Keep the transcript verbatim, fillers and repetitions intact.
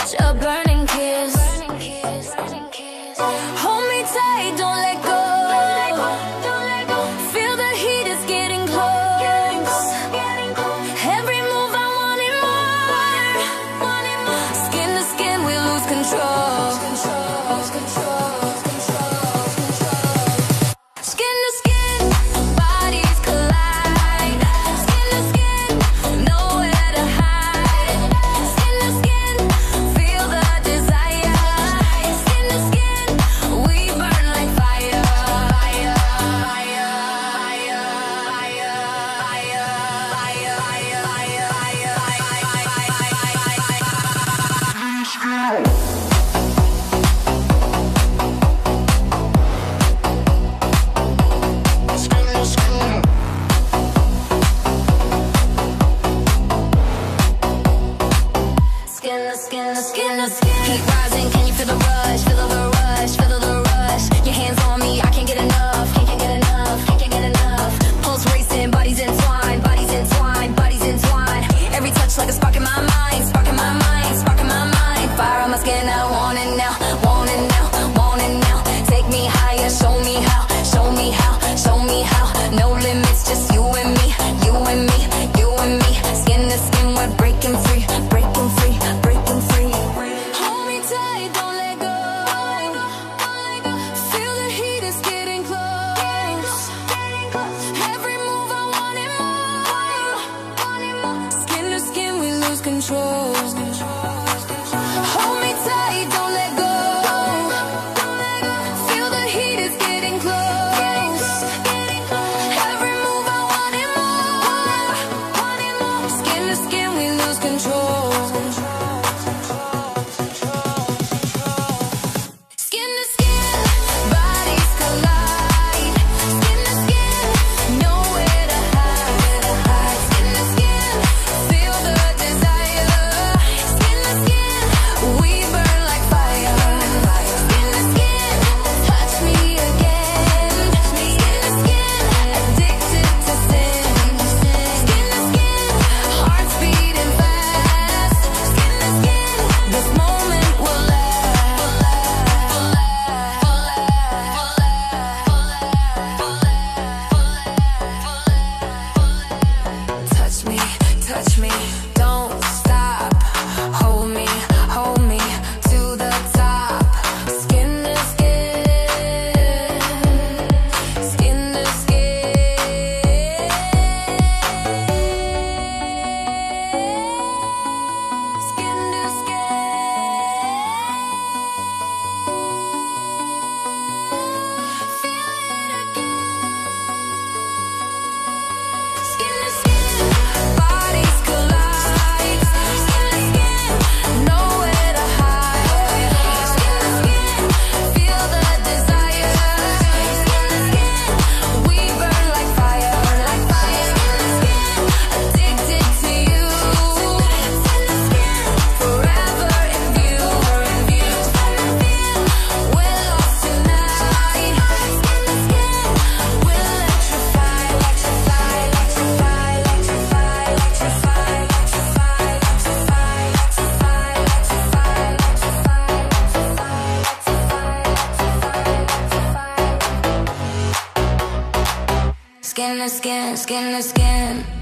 catch a burning kiss. Hold me tight, don't let go. Feel the heat is getting close. Every move I want it more. Skin to skin, we lose control. Skin to skin, bodies collide. Skin to skin, nowhere to hide. Skin to skin, feel the desire. Skin to skin, we burn like fire. Fire, fire, fire, fire, fire, fire, fire, fire, fire, fire. Skin to skin, skin to skin. Heat rising, can you feel the rush? Feel the rush, feel the rush. Your hands on me, I can't get enough. Can't, can't get enough, can't, can't get enough. Pulse racing, bodies entwined, bodies entwined, bodies entwined. Every touch like a spark in my mind, spark in my mind, spark in my mind. Fire on my skin, I want it now, want it now, want it now. Take me higher, show me how, show me how, show me how. No limits, just you and me, you and me, you and me. Skin to skin, we're breaking free, breaking free, breaking free. Hold me tight, don't let go. Feel the heat is getting close. Every move I want it more. Skin to skin, we lose control. Hold me tight, don't let go. Feel the heat is getting close. Every move I want it more. Skin to skin, we lose control. Skin to skin, bodies collide. Skin to skin, nowhere to hide. Skin to skin, feel the desire. Skin to skin, we burn like fire. Skin to skin, touch me again. Skin to skin, addicted to sin. Skin to skin, hearts beating fast. Skin to skin, this moment will last. Touch me, touch me, don't stop. Hold me, hold me to the top. Skin to skin, skin to skin. Skin to skin. Skin to skin, bodies collide. Skin to skin, nowhere to hide. Skin to skin, feel the desire. Skin to skin, we burn like fire, like fire. Skin to skin, addicted to you. Skin to skin, forever in view. Skin to skin, we're lost tonight. Skin to skin, we'll electrify, electrify, electrify, electrify, electrify, electrify, electrify, electrify, electrify, electrify. Skin to skin, skin to skin.